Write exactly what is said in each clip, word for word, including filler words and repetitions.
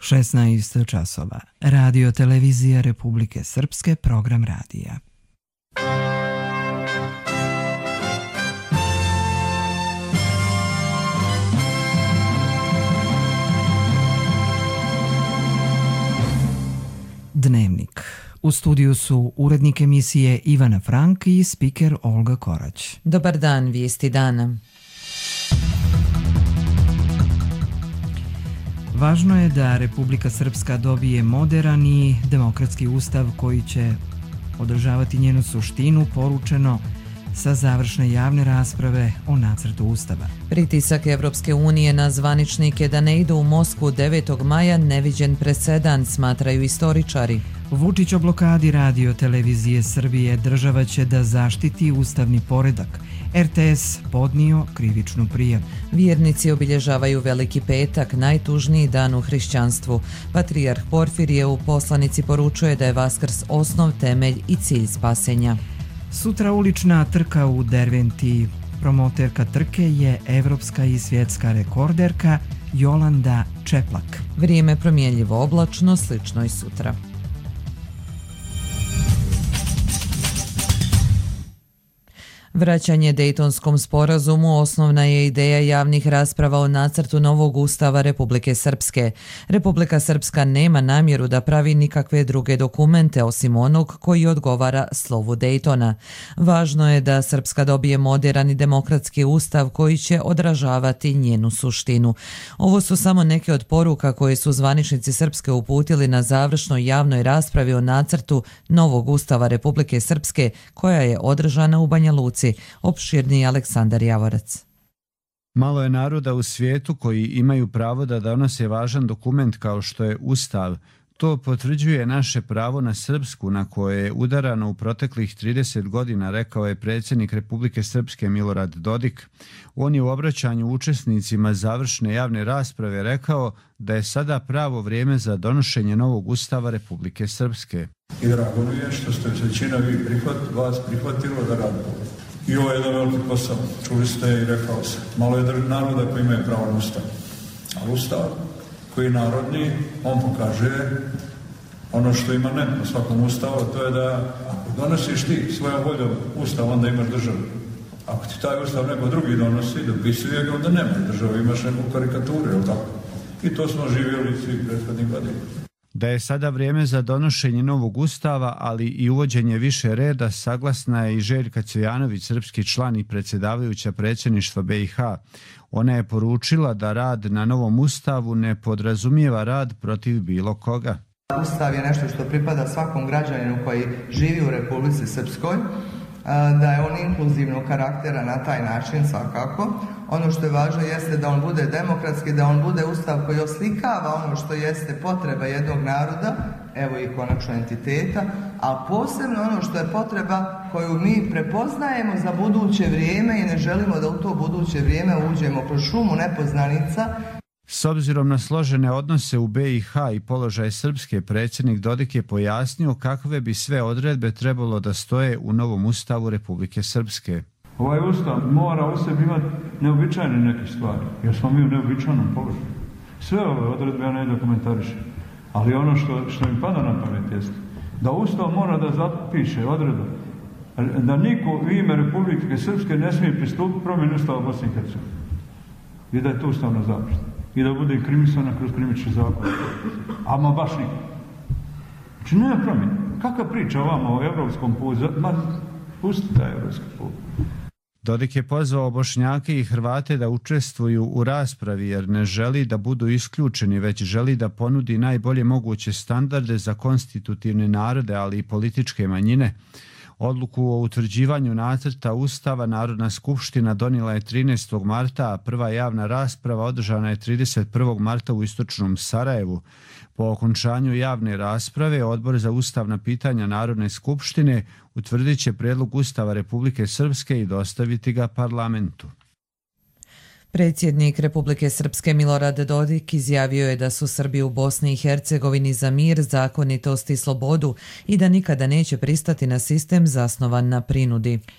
šesnaest časova. Radio televizija Republike Srpske, program radija. Dnevnik. U studiju su urednik emisije Ivana Frank i spiker Olga Korać. Dobar dan, vijesti dana. Važno je da Republika Srpska dobije moderan i demokratski ustav koji će održavati njenu suštinu, poručeno sa završne javne rasprave o nacrtu ustava. Pritisak Evropske unije na zvaničnike da ne idu u Moskvu devetog maja neviđen presedan, smatraju istoričari. Vučić o blokadi radio televizije Srbije, država će da zaštiti ustavni poredak. er te es podnio krivičnu prijavu. Vjernici obilježavaju Veliki petak, najtužniji dan u hrišćanstvu. Patrijarh Porfirije u poslanici poručuje da je Vaskrs osnov, temelj i cilj spasenja. Sutra ulična trka u Derventi. Promoterka trke je evropska i svjetska rekorderka Jolanda Čeplak. Vrijeme promjenljivo oblačno, slično i sutra. Vraćanje Dejtonskom sporazumu osnovna je ideja javnih rasprava o nacrtu novog ustava Republike Srpske. Republika Srpska nema namjeru da pravi nikakve druge dokumente osim onog koji odgovara slovu Dejtona. Važno je da Srpska dobije moderan i demokratski ustav koji će odražavati njenu suštinu. Ovo su samo neke od poruka koje su zvaničnici Srpske uputili na završnoj javnoj raspravi o nacrtu novog ustava Republike Srpske koja je održana u Banja Luci. Opširni Aleksandar Javorac. Malo je naroda u svijetu koji imaju pravo da donose važan dokument kao što je Ustav. To potvrđuje naše pravo na srpsku na koje je udarano u proteklih trideset godina, rekao je predsjednik Republike Srpske Milorad Dodik. On je u obraćanju učesnicima završne javne rasprave rekao da je sada pravo vrijeme za donošenje novog Ustava Republike Srpske. I drago mi je što ste većina vi prihvat, vas prihvatilo da radimo. I ovo je jedan veliki posao. Čuli ste i rekao se. Malo je naroda koji imaju pravo na ustav. Ali ustav koji je narodni, on pokaže ono što ima ne na svakom ustavu, to je da ako donosiš ti svojom voljom ustav, onda imaš državu. Ako ti taj ustav neko drugi donosi, dopisuje ga, onda nema državu, imaš neku karikaturu, je li tako? I to smo živjeli svi prethodnih godina. Da je sada vrijeme za donošenje novog ustava, ali i uvođenje više reda, saglasna je i Željka Cvijanović, srpski član i predsjedavajuća predsjedništva be i ha. Ona je poručila da rad na novom ustavu ne podrazumijeva rad protiv bilo koga. Ustav je nešto što pripada svakom građaninu koji živi u Republici Srpskoj, da je on inkluzivnog karaktera na taj način svakako. Ono što je važno jeste da on bude demokratski, da on bude ustav koji oslikava ono što jeste potreba jednog naroda, evo i konačno entiteta, a posebno ono što je potreba koju mi prepoznajemo za buduće vrijeme i ne želimo da u to buduće vrijeme uđemo kroz šumu nepoznanica. S obzirom na složene odnose u be i ha i položaj Srpske, predsjednik Dodik je pojasnio kakve bi sve odredbe trebalo da stoje u novom ustavu Republike Srpske. Ovaj ustav mora u sebi imati neobičajne neke stvari, jer smo mi u neobičajnom položaju. Sve ove odredbe ja ne dokumentarišem, ali ono što, što mi pada na pamet jeste da ustav mora da zapiše odredbe da niko u ime Republike Srpske ne smije pristupiti promjeni ustava Bosne i Hercegovine i da je to ustavna zaštita i da bude kriminisana kroz krivični zakon. Ama baš niko. Znači nema promjene. Kakva priča vama o evropskom putu? Ma, pustite taj evropski put. Dodik je pozvao Bošnjake i Hrvate da učestvuju u raspravi jer ne želi da budu isključeni, već želi da ponudi najbolje moguće standarde za konstitutivne narode, ali i političke manjine. Odluku o utvrđivanju nacrta Ustava Narodna skupština donijela je trinaestog marta, a prva javna rasprava održana je trideset prvog marta u istočnom Sarajevu. Po okončanju javne rasprave, Odbor za ustavna pitanja Narodne skupštine utvrdit će prijedlog Ustava Republike Srpske i dostaviti ga parlamentu. Predsjednik Republike Srpske Milorad Dodik izjavio je da su Srbi u Bosni i Hercegovini za mir, zakonitost i slobodu i da nikada neće pristati na sistem zasnovan na prinudi.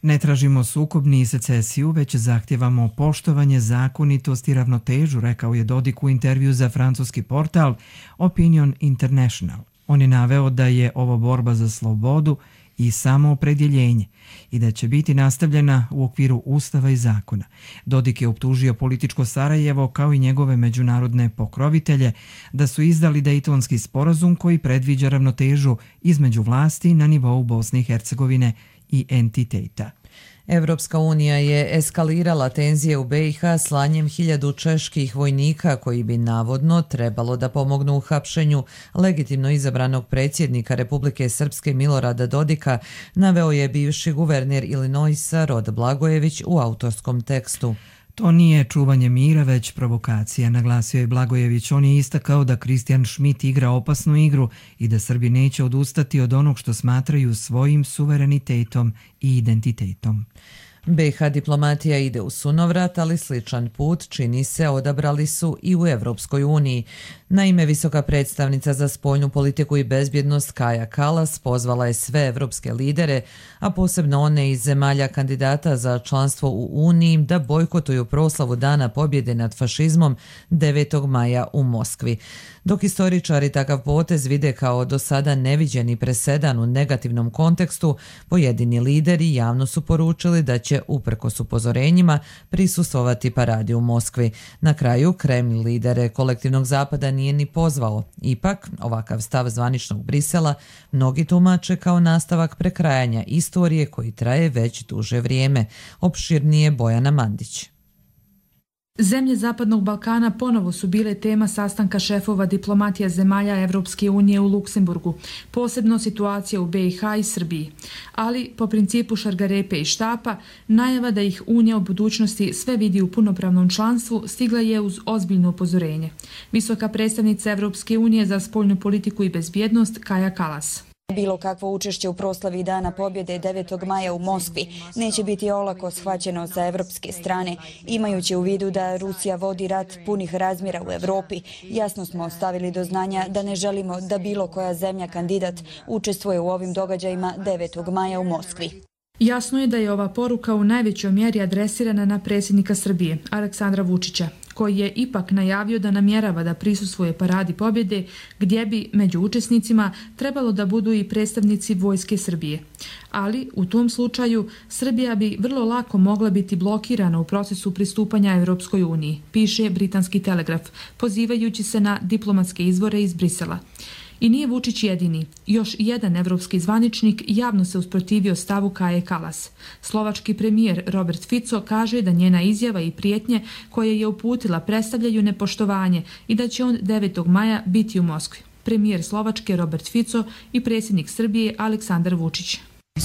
Ne tražimo sukob ni secesiju, već zahtjevamo poštovanje, zakonitost i ravnotežu, rekao je Dodik u intervju za francuski portal Opinion International. On je naveo da je ovo borba za slobodu i samoopredjeljenje i da će biti nastavljena u okviru ustava i zakona. Dodik je optužio političko Sarajevo kao i njegove međunarodne pokrovitelje da su izdali Dejtonski sporazum koji predviđa ravnotežu između vlasti na nivou Bosne i Hercegovine i entiteta. Evropska unija je eskalirala tenzije u be i ha slanjem hiljadu čeških vojnika koji bi navodno trebalo da pomognu u hapšenju legitimno izabranog predsjednika Republike Srpske Milorada Dodika, naveo je bivši guverner Illinoisa Rod Blagojević u autorskom tekstu. To nije čuvanje mira, već provokacija, naglasio je Blagojević. On je istakao da Kristijan Šmit igra opasnu igru i da Srbi neće odustati od onog što smatraju svojim suverenitetom i identitetom. be i ha diplomatija ide u sunovrat, ali sličan put, čini se, odabrali su i u Evropskoj uniji. Naime, visoka predstavnica za spoljnu politiku i bezbjednost Kaja Kallas pozvala je sve evropske lidere, a posebno one iz zemalja kandidata za članstvo u Uniji, da bojkotuju proslavu Dana pobjede nad fašizmom devetog maja u Moskvi. Dok istoričari takav potez vide kao do sada neviđeni presedan u negativnom kontekstu, pojedini lideri javno su poručili da će uprkos upozorenjima prisustvovati paradi u Moskvi. Na kraju, Kreml lidere kolektivnog zapada nije ni pozvao. Ipak, ovakav stav zvaničnog Brisela mnogi tumače kao nastavak prekrajanja istorije koji traje već duže vrijeme. Opširnije Bojana Mandić. Zemlje Zapadnog Balkana ponovo su bile tema sastanka šefova diplomatija zemalja Evropske unije u Luksemburgu, posebno situacija u be i ha i Srbiji. Ali, po principu šargarepe i štapa, najava da ih Unija u budućnosti sve vidi u punopravnom članstvu stigla je uz ozbiljno upozorenje. Visoka predstavnica Evropske unije za spoljnu politiku i bezbjednost Kaja Kallas. Bilo kakvo učešće u proslavi Dana pobjede devetog maja u Moskvi neće biti olako shvaćeno sa evropske strane. Imajući u vidu da Rusija vodi rat punih razmjera u Evropi, jasno smo stavili do znanja da ne želimo da bilo koja zemlja kandidat učestvuje u ovim događajima devetog maja u Moskvi. Jasno je da je ova poruka u najvećoj mjeri adresirana na predsjednika Srbije, Aleksandra Vučića, koji je ipak najavio da namjerava da prisustvuje paradi pobjede, gdje bi među učesnicima trebalo da budu i predstavnici vojske Srbije. Ali, u tom slučaju, Srbija bi vrlo lako mogla biti blokirana u procesu pristupanja Evropskoj uniji, piše Britanski Telegraf, pozivajući se na diplomatske izvore iz Brisela. I nije Vučić jedini. Još jedan evropski zvaničnik javno se usprotivio stavu Kaje Kallas. Slovački premijer Robert Fico kaže da njena izjava i prijetnje koje je uputila predstavljaju nepoštovanje i da će on devetog maja biti u Moskvi. Premijer Slovačke Robert Fico i predsjednik Srbije Aleksandar Vučić.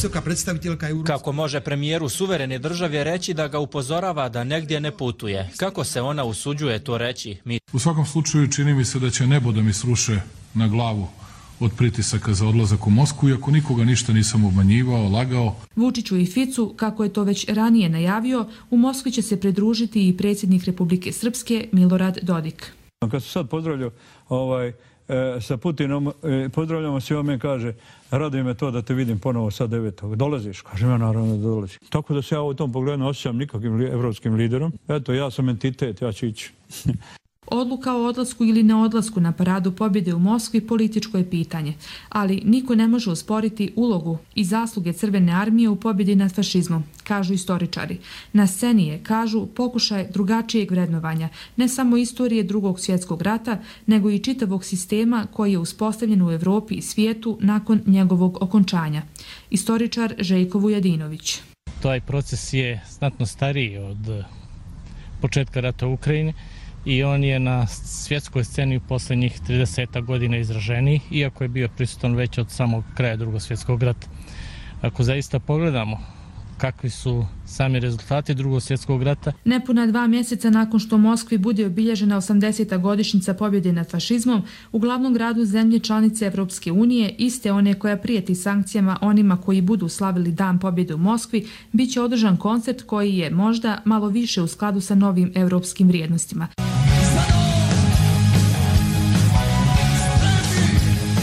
Kako može premijeru suverene države reći da ga upozorava da negdje ne putuje? Kako se ona usuđuje to reći? Mi... U svakom slučaju čini mi se da će nebo da mi sruše na glavu od pritisaka za odlazak u Moskvu, iako nikoga ništa nisam obmanjivao, lagao. Vučiću i Ficu, kako je to već ranije najavio, u Moskvi će se pridružiti i predsjednik Republike Srpske Milorad Dodik. Kad se sad pozdravljao ovaj, sa Putinom, pozdravljamo se, on me kaže, raduje me to da te vidim ponovo sad devetog. Dolaziš? Kažem ja naravno da dolazim. Tako da se ja u tom pogledu osjećam nikakvim evropskim liderom. Eto, ja sam entitet, ja ću ići. Odluka o odlasku ili neodlasku na paradu pobjede u Moskvi političko je pitanje, ali niko ne može osporiti ulogu i zasluge Crvene armije u pobjedi nad fašizmom, kažu istoričari. Na sceni je, kažu, pokušaj drugačijeg vrednovanja, ne samo istorije Drugog svjetskog rata, nego i čitavog sistema koji je uspostavljen u Evropi i svijetu nakon njegovog okončanja. Istoričar Željko Vujadinović. Taj proces je znatno stariji od početka rata u Ukrajini i on je na svjetskoj sceni u posljednjih trideset godina izraženiji, iako je bio prisutan već od samog kraja Drugog svjetskog rata. Ako zaista pogledamo kakvi su sami rezultati Drugog svjetskog rata. Nepuna dva mjeseca nakon što u Moskvi bude obilježena osamdeseta godišnjica pobjede nad fašizmom, u glavnom gradu zemlje članice Evropske unije, iste one koja prijeti sankcijama onima koji budu slavili Dan pobjede u Moskvi, bit će održan koncert koji je možda malo više u skladu sa novim evropskim vrijednostima.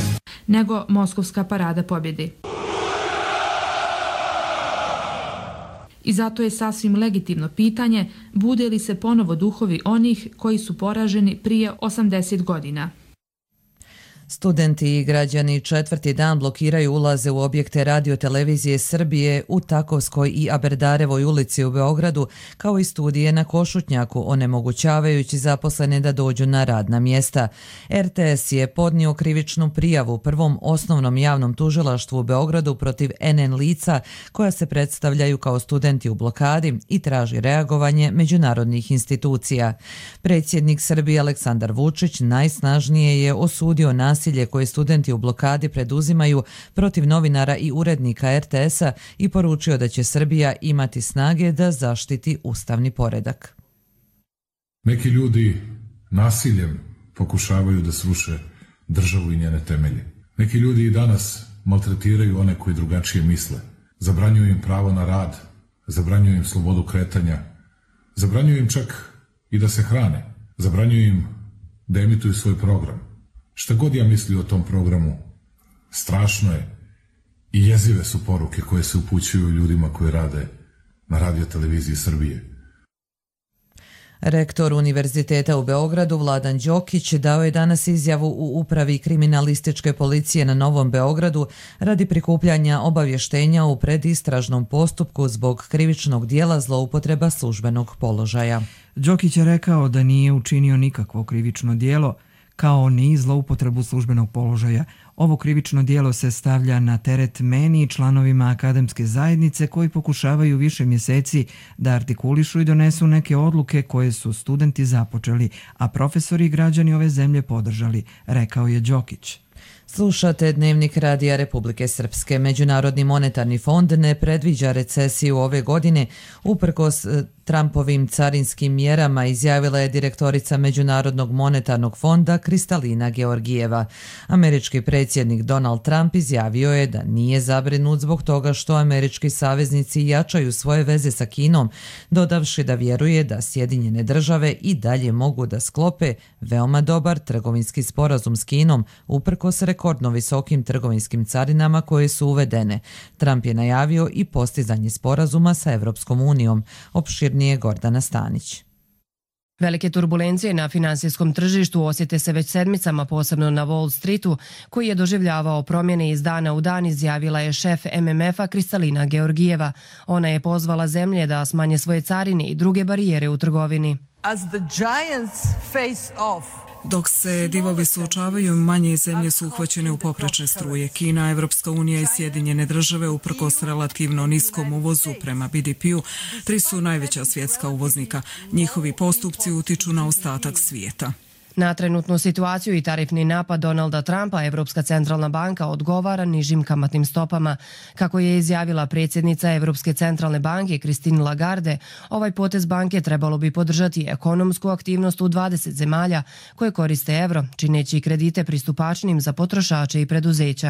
Nego Moskovska parada pobjede. I zato je sasvim legitimno pitanje bude li se ponovo duhovi onih koji su poraženi prije osamdeset godina. Studenti i građani četvrti dan blokiraju ulaze u objekte Radio-televizije Srbije u Takovskoj i Aberdarevoj ulici u Beogradu, kao i studije na Košutnjaku, onemogućavajući zaposlene da dođu na radna mjesta. R T S je podnio krivičnu prijavu prvom osnovnom javnom tužilaštvu u Beogradu protiv N N lica koja se predstavljaju kao studenti u blokadi i traži reagovanje međunarodnih institucija. Predsjednik Srbije Aleksandar Vučić najsnažnije je osudio nasilje nasilje koje studenti u blokadi preduzimaju protiv novinara i urednika R T S-a i poručio da će Srbija imati snage da zaštiti ustavni poredak. Neki ljudi nasiljem pokušavaju da sruše državu i njene temelje. Neki ljudi i danas maltretiraju one koji drugačije misle. Zabranjuju im pravo na rad, zabranjuju im slobodu kretanja, zabranjuju im čak i da se hrane, zabranjuju im da emituju svoj program. Šta god ja mislio o tom programu, strašno je i jezive su poruke koje se upućuju ljudima koji rade na Radio-televiziji Srbije. Rektor Univerziteta u Beogradu Vladan Đokić dao je danas izjavu u upravi kriminalističke policije na Novom Beogradu radi prikupljanja obavještenja u predistražnom postupku zbog krivičnog dijela zloupotreba službenog položaja. Đokić je rekao da nije učinio nikakvo krivično dijelo, kao ni zloupotrebu službenog položaja. Ovo krivično dijelo se stavlja na teret meni i članovima akademske zajednice koji pokušavaju više mjeseci da artikulišu i donesu neke odluke koje su studenti započeli, a profesori i građani ove zemlje podržali, rekao je Đokić. Slušate Dnevnik Radija Republike Srpske. Međunarodni monetarni fond ne predviđa recesiju ove godine uprkos Trumpovim carinskim mjerama, izjavila je direktorica Međunarodnog monetarnog fonda Kristalina Georgijeva. Američki predsjednik Donald Trump izjavio je da nije zabrinut zbog toga što američki saveznici jačaju svoje veze sa Kinom, dodavši da vjeruje da Sjedinjene države i dalje mogu da sklope veoma dobar trgovinski sporazum s Kinom uprkos rekordno visokim trgovinskim carinama koje su uvedene. Trump je najavio i postizanje sporazuma sa Evropskom unijom. Opširnije Gordana Stanić. Velike turbulencije na finansijskom tržištu osjete se već sedmicama, posebno na Wall Streetu, koji je doživljavao promjene iz dana u dan, izjavila je šef M M F-a Kristalina Georgijeva. Ona je pozvala zemlje da smanje svoje carine i druge barijere u trgovini. As the giants face off, dok se divovi suočavaju, manje zemlje su uhvaćene u poprečne struje. Kina, Evropska unija i Sjedinjene države uprkos relativno niskom uvozu prema B D P-u, tri su najveća svjetska uvoznika. Njihovi postupci utiču na ostatak svijeta. Na trenutnu situaciju i tarifni napad Donalda Trumpa, Evropska centralna banka odgovara nižim kamatnim stopama. Kako je izjavila predsjednica Evropske centralne banke Christine Lagarde, ovaj potez banke trebalo bi podržati ekonomsku aktivnost u dvadeset zemalja koje koriste evro, čineći kredite pristupačnim za potrošače i preduzeća.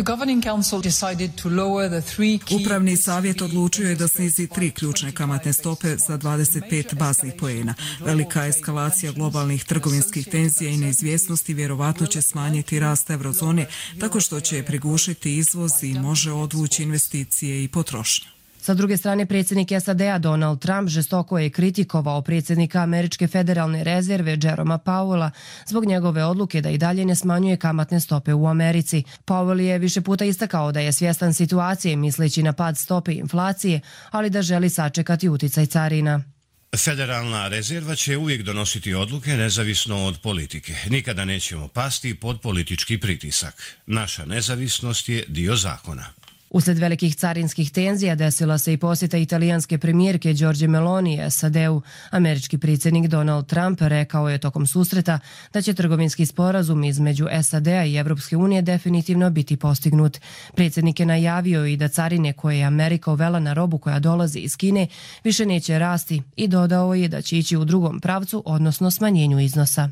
Upravni savjet odlučio je da snizi tri ključne kamatne stope za dvadeset pet baznih poena. Velika eskalacija globalnih trgovinskih tenzija i neizvjesnosti vjerovatno će smanjiti rast eurozone tako što će prigušiti izvoz i može odvući investicije i potrošnju. Sa druge strane, predsjednik S A D-a Donald Trump žestoko je kritikovao predsjednika Američke federalne rezerve Jeroma Powella zbog njegove odluke da i dalje ne smanjuje kamatne stope u Americi. Powell je više puta istakao da je svjestan situacije misleći na pad stope inflacije, ali da želi sačekati uticaj carina. Federalna rezerva će uvijek donositi odluke nezavisno od politike. Nikada nećemo pasti pod politički pritisak. Naša nezavisnost je dio zakona. Usled velikih carinskih tenzija desila se i posjeta italijanske premijerke Giorgia Meloni S A D-u. Američki predsjednik Donald Trump rekao je tokom susreta da će trgovinski sporazum između S A D-a i Evropske unije definitivno biti postignut. Predsjednik je najavio i da carine koje je Amerika uvela na robu koja dolazi iz Kine više neće rasti i dodao je da će ići u drugom pravcu, odnosno smanjenju iznosa.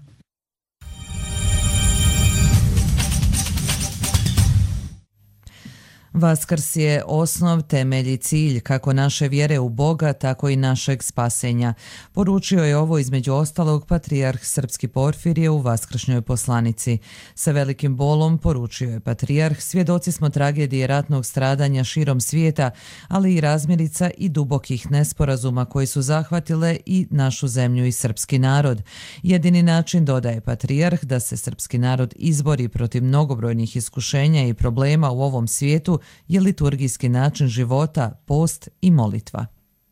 Vaskrs je osnov, temelj i cilj kako naše vjere u Boga, tako i našeg spasenja. Poručio je ovo između ostalog patrijarh Srpski Porfirije u vaskršnjoj poslanici. Sa velikim bolom, poručio je patrijarh, svjedoci smo tragedije ratnog stradanja širom svijeta, ali i razmirica i dubokih nesporazuma koji su zahvatile i našu zemlju i srpski narod. Jedini način, dodaje patrijarh, da se srpski narod izbori protiv mnogobrojnih iskušenja i problema u ovom svijetu je liturgijski način života, post i molitva.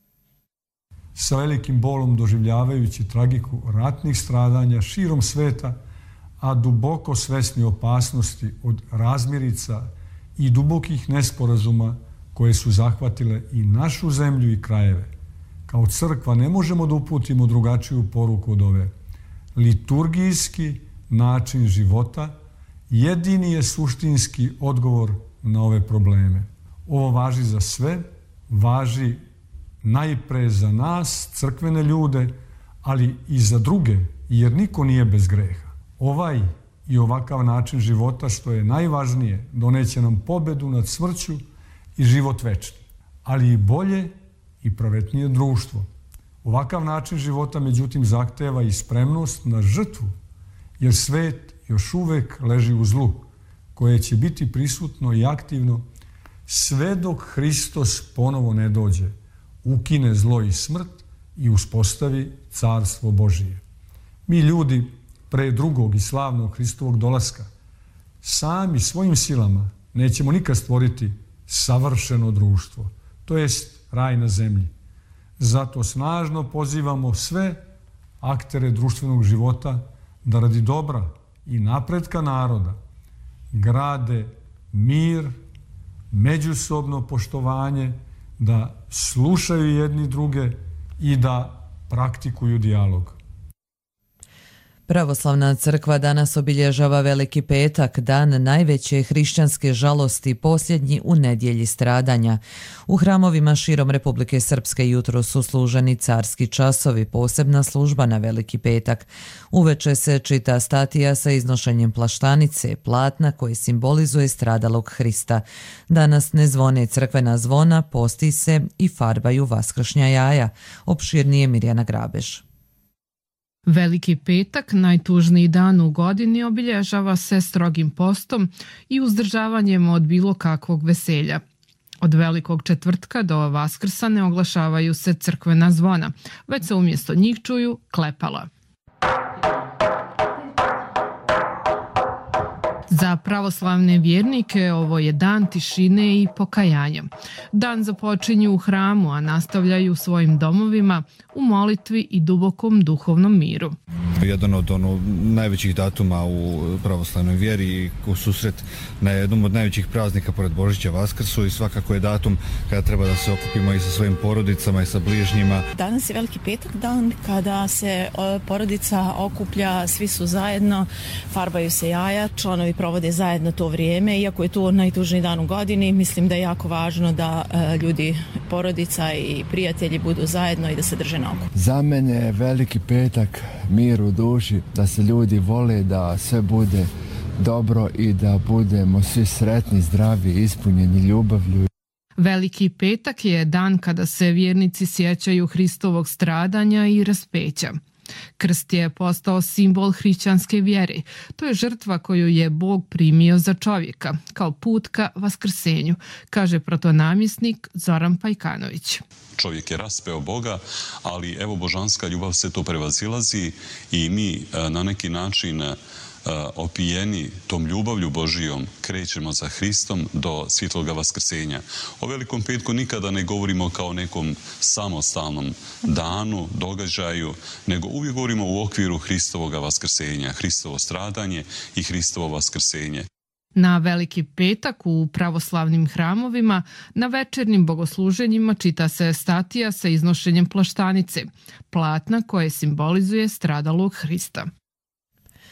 Sa velikim bolom doživljavajući tragiku ratnih stradanja širom sveta, a duboko svesni opasnosti od razmirica i dubokih nesporazuma koje su zahvatile i našu zemlju i krajeve, kao crkva ne možemo da uputimo drugačiju poruku od ove. Liturgijski način života jedini je suštinski odgovor na ove probleme. Ovo važi za sve, važi najpre za nas, crkvene ljude, ali i za druge, jer niko nije bez greha. Ovaj i ovakav način života, što je najvažnije, doneće nam pobedu nad smrću i život večni, ali i bolje i pravetnije društvo. Ovakav način života, međutim, zahteva i spremnost na žrtvu, jer svet još uvek leži u zlu, koje će biti prisutno i aktivno sve dok Hristos ponovo ne dođe, ukine zlo i smrt i uspostavi carstvo Božije. Mi ljudi pre drugog i slavnog Hristovog dolaska sami svojim silama nećemo nikad stvoriti savršeno društvo, to jest raj na zemlji. Zato snažno pozivamo sve aktere društvenog života da radi dobra i napretka naroda grade mir, međusobno poštovanje, da slušaju jedni druge i da praktikuju dijalog. Pravoslavna crkva danas obilježava Veliki petak, dan najveće hrišćanske žalosti, posljednji u nedjelji stradanja. U hramovima širom Republike Srpske jutro su služeni carski časovi, posebna služba na Veliki petak. Uveče se čita statija sa iznošenjem plaštanice, platna koji simbolizuje stradalog Hrista. Danas ne zvone crkvena zvona, posti se i farbaju vaskršnja jaja. Opširnije Mirjana Grabeš. Veliki petak, najtužniji dan u godini, obilježava se strogim postom i uzdržavanjem od bilo kakvog veselja. Od Velikog četvrtka do Vaskrsa ne oglašavaju se crkvena zvona, već se umjesto njih čuju klepala. Za pravoslavne vjernike ovo je dan tišine i pokajanja. Dan započinju u hramu, a nastavljaju u svojim domovima u molitvi i dubokom duhovnom miru. Jedan od ono, najvećih datuma u pravoslavnoj vjeri, u susret na jednom od najvećih praznika pored Božića, Vaskrsu, i svakako je datum kada treba da se okupimo i sa svojim porodicama i sa bližnjima. Danas je Veliki petak, dan kada se porodica okuplja, svi su zajedno, farbaju se jaja, članovi provode zajedno to vrijeme. Iako je to najtužniji dan u godini, mislim da je jako važno da ljudi, porodica i prijatelji budu zajedno i da se drže na oku. Za mene je Veliki petak mir u duši, da se ljudi vole, da sve bude dobro i da budemo svi sretni, zdravi, ispunjeni ljubavlju. Veliki petak je dan kada se vjernici sjećaju Hristovog stradanja i raspeća. Krst je postao simbol hrišćanske vjere. To je žrtva koju je Bog primio za čovjeka, kao put ka vaskrsenju, kaže protonamjesnik Zoran Pajkanović. Čovjek je raspeo Boga, ali evo božanska ljubav se to prevazilazi i mi na neki način opijeni tom ljubavlju Božijom krećemo za Hristom do svjetloga vaskrsenja. O Velikom petku nikada ne govorimo kao nekom samostalnom danu, događaju, nego uvijek govorimo u okviru Hristovoga vaskrsenja, Hristovo stradanje i Hristovo vaskrsenje. Na Veliki petak u pravoslavnim hramovima na večernjim bogosluženjima čita se statija sa iznošenjem plaštanice, platna koje simbolizuje stradalog Hrista.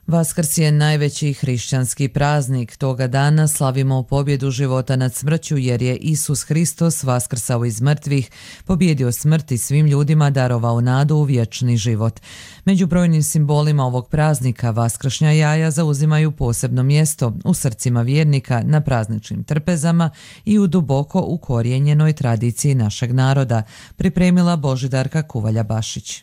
Vaskrs je najveći hrišćanski praznik. Toga dana slavimo pobjedu života nad smrću jer je Isus Hristos vaskrsao iz mrtvih, pobjedio smrt i svim ljudima darovao nadu u vječni život. Među brojnim simbolima ovog praznika vaskršnja jaja zauzimaju posebno mjesto u srcima vjernika, na prazničnim trpezama i u duboko ukorijenjenoj tradiciji našeg naroda, pripremila Božidarka Kuvalja-Bašić.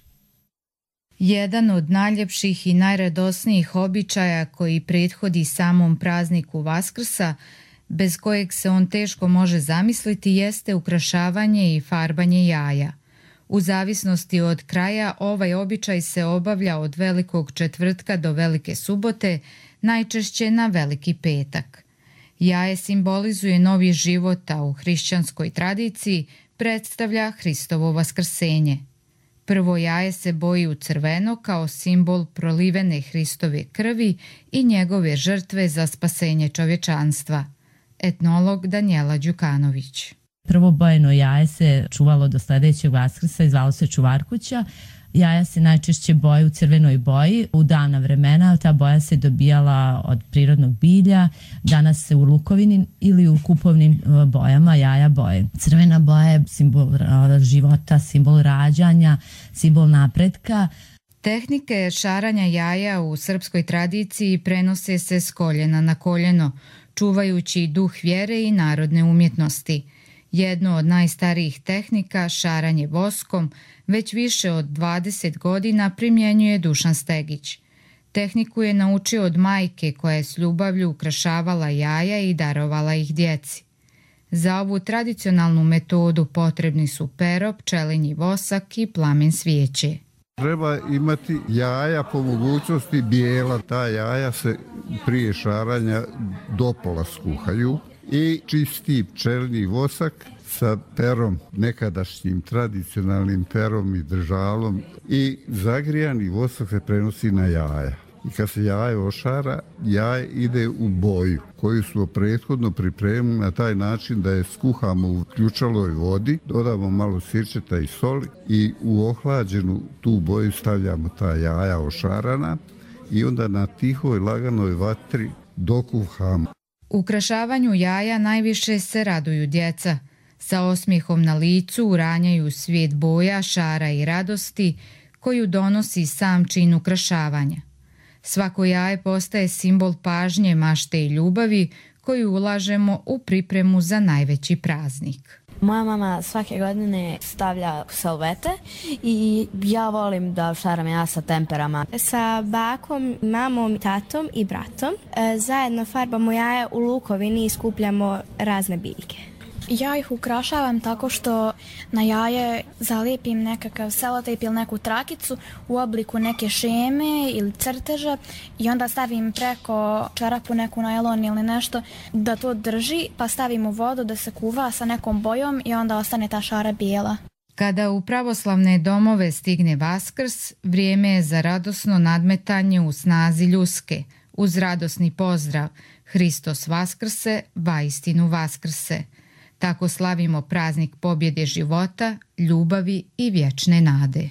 Jedan od najljepših i najradosnijih običaja koji prethodi samom prazniku Vaskrsa, bez kojeg se on teško može zamisliti, jeste ukrašavanje i farbanje jaja. U zavisnosti od kraja, ovaj običaj se obavlja od Velikog četvrtka do Velike subote, najčešće na Veliki petak. Jaje simbolizuje novi život, a u hrišćanskoj tradiciji predstavlja Hristovo vaskrsenje. Prvo jaje se boji u crveno kao simbol prolivene Hristove krvi i njegove žrtve za spasenje čovječanstva. Etnolog Danijela Đukanović. Prvo bojeno jaje se čuvalo do sljedećeg Vaskrsa i zvalo se čuvarkuća. Jaja se najčešće boje u crvenoj boji. U davna vremena ta boja se dobijala od prirodnog bilja, danas se u lukovini ili u kupovnim bojama jaja boje. Crvena boja je simbol života, simbol rađanja, simbol napretka. Tehnike šaranja jaja u srpskoj tradiciji prenose se s koljena na koljeno, čuvajući duh vjere i narodne umjetnosti. Jedno od najstarijih tehnika, šaranje voskom, već više od dvadeset godina primjenjuje Dušan Stegić. Tehniku je naučio od majke koja je s ljubavlju ukrašavala jaja i darovala ih djeci. Za ovu tradicionalnu metodu potrebni su pero, pčelinji vosak i plamen svijeće. Treba imati jaja po mogućnosti bijela. Ta jaja se prije šaranja dopola skuhaju i čisti pčelinji vosak sa perom, nekadašnjim tradicionalnim perom i držalom, i zagrijani vosak se prenosi na jaja. I kad se jaje ošara, jaje ide u boju koju smo prethodno pripremili na taj način da je skuhamo u ključaloj vodi, dodamo malo sirćeta i soli i u ohlađenu tu boju stavljamo ta jaja ošarana i onda na tihoj laganoj vatri dokuhamo. Ukrašavanju jaja najviše se raduju djeca. Sa osmijehom na licu uranjaju svijet boja, šara i radosti koju donosi sam čin ukrašavanja. Svako jaje postaje simbol pažnje, mašte i ljubavi koju ulažemo u pripremu za najveći praznik. Moja mama svake godine stavlja salvete i ja volim da šaram ja sa temperama. Sa bakom, mamom, tatom i bratom zajedno farbamo jaje u lukovini i skupljamo razne biljke. Ja ih ukrašavam tako što na jaje zalijepim nekakav selotejp ili neku trakicu u obliku neke šeme ili crteža i onda stavim preko čarapu neku najlon ili nešto da to drži, pa stavim u vodu da se kuva sa nekom bojom i onda ostane ta šara bijela. Kada u pravoslavne domove stigne Vaskrs, vrijeme je za radosno nadmetanje u snazi ljuske, uz radosni pozdrav Hristos Vaskrse, vaistinu Vaskrse. Tako slavimo praznik pobjede života, ljubavi i vječne nade.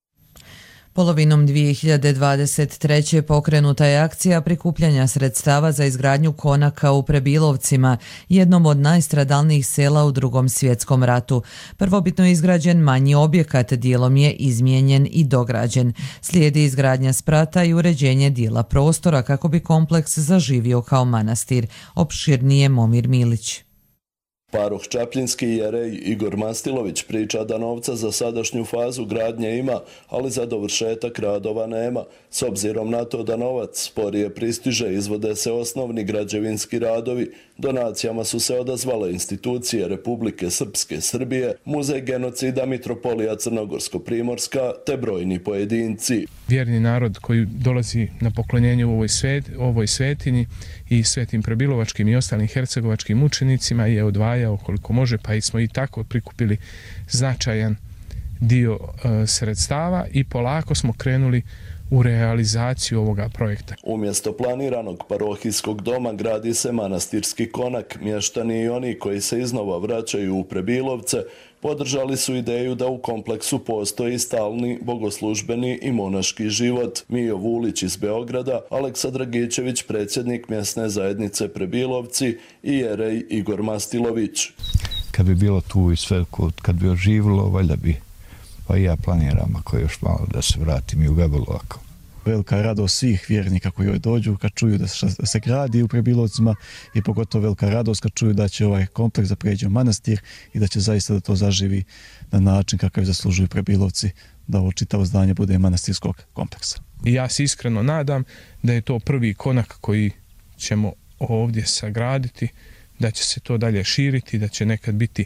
Polovinom dvije hiljade dvadeset treće pokrenuta je akcija prikupljanja sredstava za izgradnju konaka u Prebilovcima, jednom od najstradalnijih sela u Drugom svjetskom ratu. Prvobitno izgrađen manji objekat dijelom je izmijenjen i dograđen. Slijedi izgradnja sprata i uređenje dijela prostora kako bi kompleks zaživio kao manastir. Opširnije Momir Milić. Paroh Čapljinski jerej Igor Mastilović priča da novca za sadašnju fazu gradnje ima, ali za dovršetak radova nema. S obzirom na to da novac sporije pristiže, izvode se osnovni građevinski radovi. Donacijama su se odazvale institucije Republike Srpske Srbije, Muzej genocida Mitropolija Crnogorsko-Primorska te brojni pojedinci. Vjerni narod koji dolazi na poklonjenje u ovoj, svet, ovoj svetinji i svetim prebilovačkim i ostalim hercegovačkim učenicima je odvajao koliko može, pa i smo i tako prikupili značajan dio e, sredstava i polako smo krenuli u realizaciju ovoga projekta. Umjesto planiranog parohijskog doma gradi se manastirski konak. Mještani i oni koji se iznova vraćaju u Prebilovce podržali su ideju da u kompleksu postoji stalni bogoslužbeni i monaški život. Mijo Vulić iz Beograda, Aleksa Dragičević, predsjednik mjesne zajednice Prebilovci i jerej Igor Mastilović. Kad bi bilo tu i sve, kad bi oživilo, valjda bi, pa i ja planiram ako još malo da se vratim i u Gabelu. Ako. Velika radost svih vjernika koji joj dođu kad čuju da se gradi u Prebilovcima i pogotovo velika radost kad čuju da će ovaj kompleks da pređe u manastir i da će zaista da to zaživi na način kakav zaslužuju Prebilovci, da ovo čitavo zdanje bude manastirskog kompleksa. I ja se iskreno nadam da je to prvi konak koji ćemo ovdje sagraditi, da će se to dalje širiti, da će nekad biti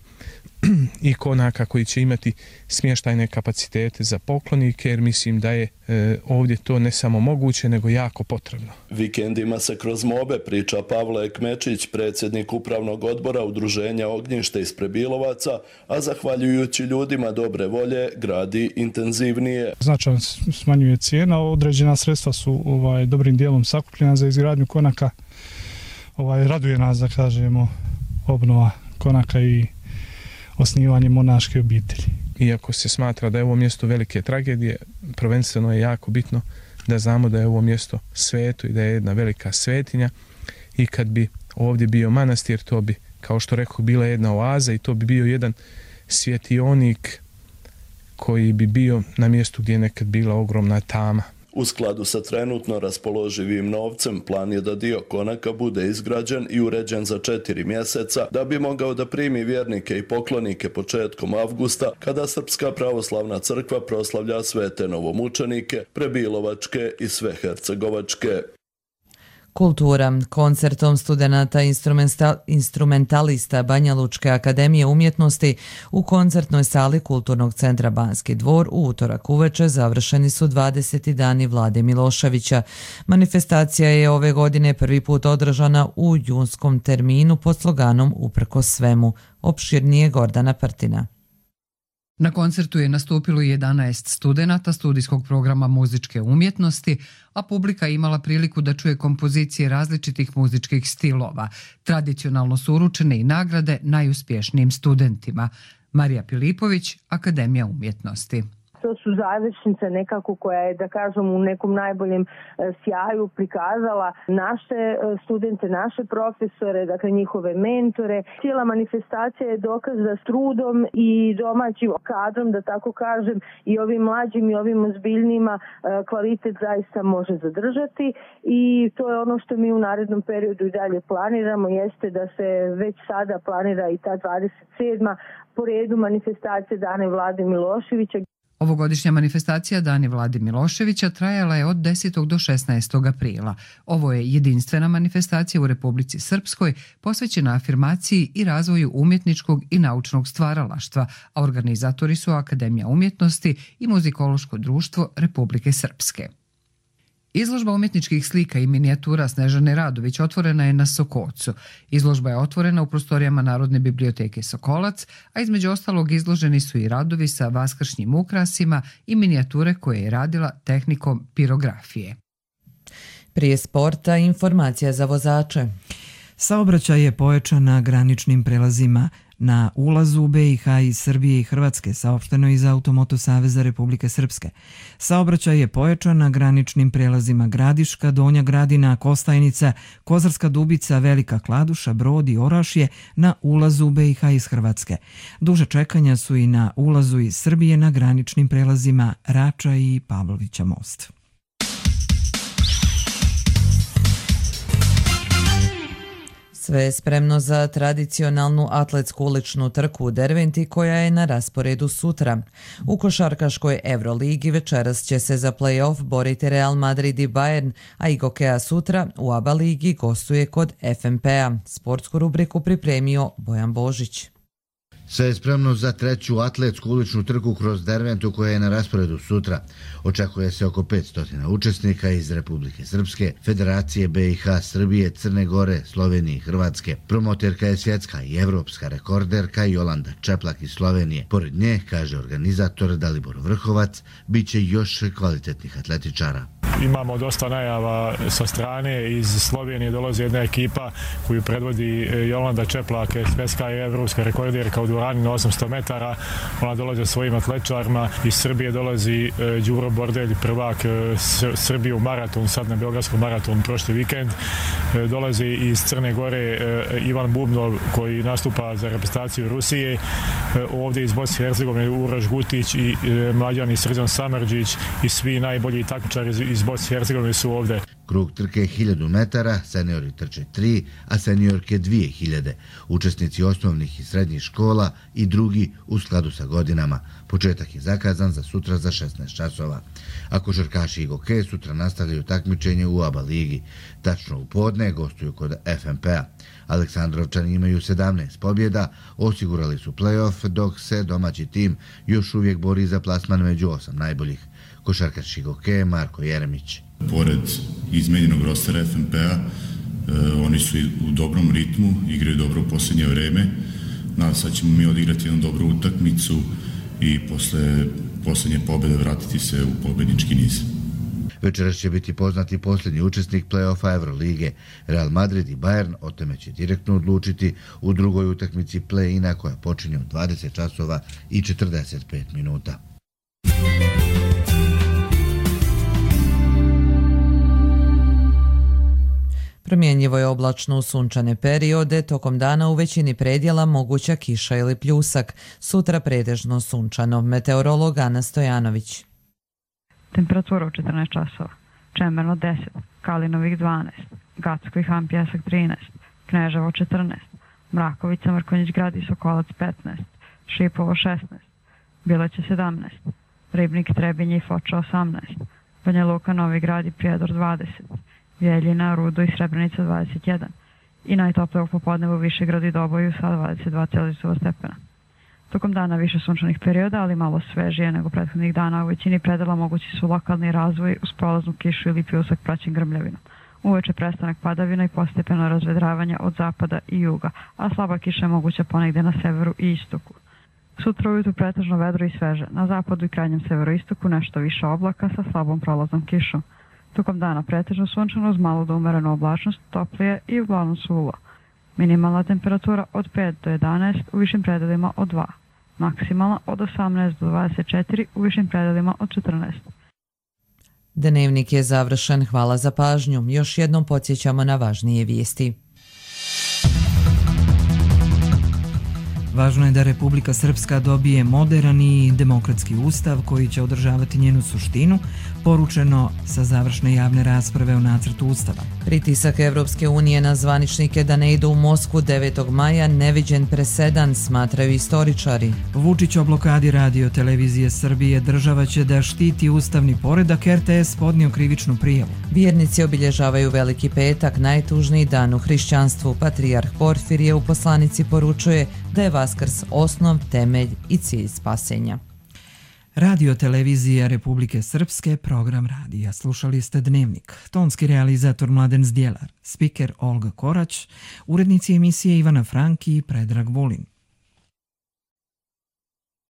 i konaka koji će imati smještajne kapacitete za poklonike, jer mislim da je e, ovdje to ne samo moguće, nego jako potrebno. Vikendima se kroz mobe, priča Pavle Ekmečić, predsjednik upravnog odbora Udruženja Ognjište iz Prebilovaca, a zahvaljujući ljudima dobre volje, gradi intenzivnije. Značajno smanjuje cijena, određena sredstva su ovaj, dobrim dijelom sakupljena za izgradnju konaka. Ovaj, raduje nas, da kažemo, obnova konaka i osnivanje monaške obitelji. Iako se smatra da je ovo mjesto velike tragedije, prvenstveno je jako bitno da znamo da je ovo mjesto sveto i da je jedna velika svetinja i kad bi ovdje bio manastir, to bi, kao što rekao, bila jedna oaza i to bi bio jedan svjetionik koji bi bio na mjestu gdje je nekad bila ogromna tama. U skladu sa trenutno raspoloživim novcem, plan je da dio konaka bude izgrađen i uređen za četiri mjeseca, da bi mogao da primi vjernike i poklonike početkom avgusta, kada Srpska pravoslavna crkva proslavlja svete novomučenike, Prebilovačke i Svehercegovačke. Kultura. Koncertom studenata instrumentalista Banja Lučke akademije umjetnosti u koncertnoj sali Kulturnog centra Banski dvor u utorak uveče završeni su dvadeseti dani Vlade Miloševića. Manifestacija je ove godine prvi put održana u junskom terminu pod sloganom Uprkos svemu. Opširnije Gordana Prtina. Na koncertu je nastupilo jedanaest studenata studijskog programa muzičke umjetnosti, a publika imala priliku da čuje kompozicije različitih muzičkih stilova. Tradicionalno su uručene i nagrade najuspješnijim studentima. Marija Pilipović, Akademija umjetnosti. To su završnice nekako koja je, da kažem, u nekom najboljem sjaju prikazala naše studente, naše profesore, dakle njihove mentore. Cijela manifestacija je dokaz da s trudom i domaćim kadrom, da tako kažem, i ovim mlađim i ovim ozbiljnijima kvalitet zaista može zadržati i to je ono što mi u narednom periodu i dalje planiramo, jeste da se već sada planira i ta dvadeset sedma po redu manifestacija Dane Vlade Miloševića. Ovogodišnja manifestacija Dani Vlade Miloševića trajala je od desetog do šesnaestog aprila. Ovo je jedinstvena manifestacija u Republici Srpskoj posvećena afirmaciji i razvoju umjetničkog i naučnog stvaralaštva, a organizatori su Akademija umjetnosti i Muzikološko društvo Republike Srpske. Izložba umjetničkih slika i minijatura Snežane Radović otvorena je na Sokocu. Izložba je otvorena u prostorijama Narodne biblioteke Sokolac, a između ostalog izloženi su i radovi sa vaskršnjim ukrasima i minijature koje je radila tehnikom pirografije. Prije sporta, informacija za vozače. Saobraćaj je pojačan na graničnim prelazima na ulazu u B i H iz Srbije i Hrvatske, saopšteno iz Automoto Saveza Republike Srpske. Saobraćaj je pojačan na graničnim prelazima Gradiška, Donja Gradina, Kostajnica, Kozarska Dubica, Velika Kladuša, Brod i Orašje na ulazu u B i H iz Hrvatske. Duže čekanja su i na ulazu iz Srbije na graničnim prelazima Rača i Pavlovića most. Sve je spremno za tradicionalnu atletsku uličnu trku u Derventi koja je na rasporedu sutra. U košarkaškoj Euroligi večeras će se za play-off boriti Real Madrid i Bayern, a i Gokea sutra u A B A ligi gostuje kod F M P-a. Sportsku rubriku pripremio Bojan Božić. Sve je spremno za treću atletsku uličnu trku kroz Derventu koja je na rasporedu sutra. Očekuje se oko petsto učesnika iz Republike Srpske, Federacije B i H, Srbije, Crne Gore, Slovenije i Hrvatske. Promoterka je svjetska i evropska rekorderka Jolanda Čeplak iz Slovenije. Pored nje, kaže organizator Dalibor Vrhovac, bit će još kvalitetnih atletičara. imamo dosta najava sa strane. Iz Slovenije dolazi jedna ekipa koju predvodi Jolanda Čeplak, svjetska i evropska rekorderka u dvorani na osamsto metara. Ona dolazi svojim atlečarima. Iz Srbije dolazi Đuro Bordelj, prvak Srbije u maratonu, sad na Beogradskom maratonu prošli vikend. Dolazi iz Crne Gore Ivan Bubnov koji nastupa za reprezentaciju Rusije. Ovdje iz Bosne i Hercegovine Uroš Gutić i mlađani Srđan Samardžić i svi najbolji takmičari iz Bosne i Hercegovine su ovdje. Krug trke je hiljadu metara, seniori trče tri, a seniorke dvije hiljade. Učesnici osnovnih i srednjih škola i drugi u skladu sa godinama. Početak je zakazan za sutra za šesnaest časova. A košarkaši i gokeji sutra nastavljaju takmičenje u ABA ligi. Tačno u podne gostuju kod F M P-a. Aleksandrovčani imaju sedamnaest pobjeda, osigurali su play-off, dok se domaći tim još uvijek bori za plasman među osam najboljih. Košarkaš i gokej Marko Jeremić. Pored izmenjenog rostera F M P-a, oni su u dobrom ritmu, igraju dobro u posljednje vreme. Nadam se da ćemo mi odigrati jednu dobru utakmicu i posle posljednje pobjede vratiti se u pobjednički niz. Večeras će biti poznati posljednji učesnik play-offa Evrolige. Real Madrid i Bayern o tome će direktno odlučiti u drugoj utakmici play-ina koja počinje u dvadeset časova i četrdeset pet minuta. Promjenjivo je oblačno u sunčane periode, tokom dana u većini predjela moguća kiša ili pljusak, sutra pretežno sunčano. Meteorolog Ana Stojanović. Temperatura u četrnaest časova. Čemerno deset, Kalinovik dvanaest, Gacko i Han Pjesak trinaest, Kneževo četrnaest, Mrakovica, Mrkonjić Grad i Sokolac petnaest, Šipovo šesnaest, Bileće sedamnaest, Ribnik, Trebinje i Foča osamnaest, Banja Luka, Novi Grad i Prijedor dvadeset, Vjeljina, Rudo i Srebrenica dvadeset jedan i najtoplije u popodnevu Višegrad i Doboju sa dvadeset dva Celzijusova stepena. Tokom dana više sunčanih perioda, ali malo svežije nego prethodnih dana, u većini predela mogući su lokalni razvoj uz prolaznu kišu ili pljusak praćen grmljavinom. Uveče prestanak padavina i postepeno razvedravanje od zapada i juga, a slaba kiša je moguća ponegde na severu i istoku. Sutra ujutru pretežno vedro i sveže, na zapadu i krajnjem severoistoku nešto više oblaka sa slabom prolaznom kišom. Tokom dana pretežno sunčano uz malo do umerenu oblačnost, toplije i uglavnom suvo. Minimalna temperatura od pet do jedanaest, u višim predelima od dva. Maksimalna od osamnaest do dvadeset četiri, u višim predelima od četrnaest. Dnevnik je završen, hvala za pažnju. Još jednom podsjećamo na važnije vijesti. Važno je da Republika Srpska dobije moderan i demokratski ustav koji će održavati njenu suštinu, poručeno sa završne javne rasprave o nacrtu ustava. Pritisak Evropske unije na zvaničnike da ne idu u Moskvu devetog maja neviđen presedan, smatraju istoričari. Vučić o blokadi radio televizije Srbije, država će da štiti ustavni poredak, R T S podnio krivičnu prijavu. Vjernici obilježavaju Veliki petak, najtužniji dan u hrišćanstvu. Patrijarh Porfirije u poslanici poručuje da je Vaskrs osnov, temelj i cilj spasenja. Radio televizija Republike Srpske, program radija. Slušali ste Dnevnik. Tonski realizator Mladen Zdjelar, spiker Olga Korać, urednici emisije Ivana Franki i Predrag Vulin.